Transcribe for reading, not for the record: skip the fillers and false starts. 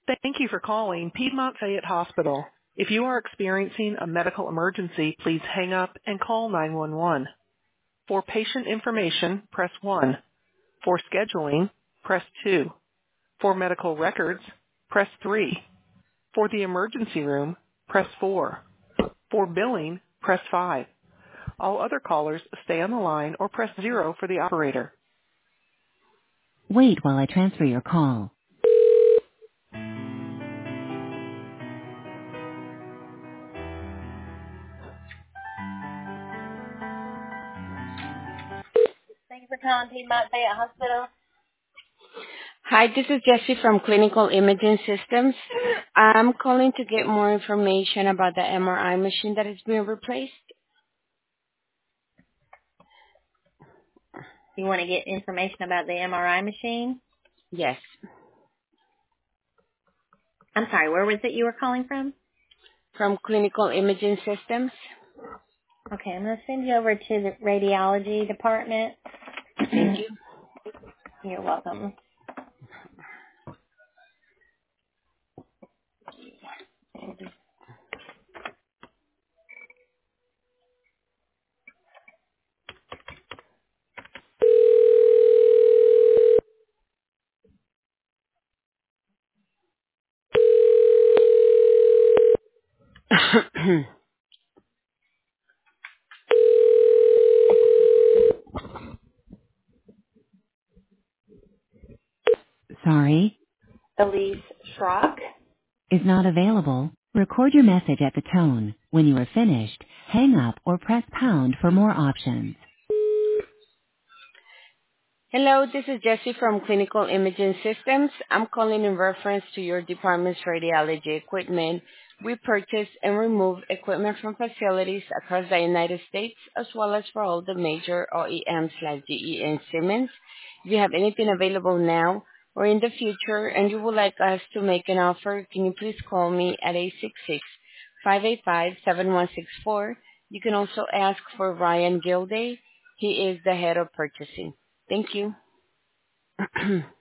Thank you for calling Piedmont Fayette Hospital. If you are experiencing a medical emergency, please hang up and call 911. For patient information, press 1. For scheduling, press 2. For medical records, press 3. For the emergency room, press 4. For billing, press 5. All other callers stay on the line or press 0 for the operator. Wait while I transfer your call. Thank you for calling Piedmont Fayette Hospital. Hi, this is Jessie from Clinical Imaging Systems. I'm calling to get more information about the MRI machine that is being replaced. You want to get information about the MRI machine? Yes, I'm sorry, where was it you were calling from? from Clinical Imaging Systems. Okay, I'm going to send you over to the radiology department. Thank you. You're welcome. Sorry, Elise Schrock. is not available. Record your message at the tone. When you are finished, hang up or press pound for more options. Hello, this is Jessie from Clinical Imaging Systems. I'm calling in reference to your department's radiology equipment. We purchase and remove equipment from facilities across the United States as well as for all the major OEMs like GE and Siemens. If you have anything available now or in the future and you would like us to make an offer, can you please call me at 866-585-7164. You can also ask for Ryan Gilday. He is the head of purchasing. Thank you.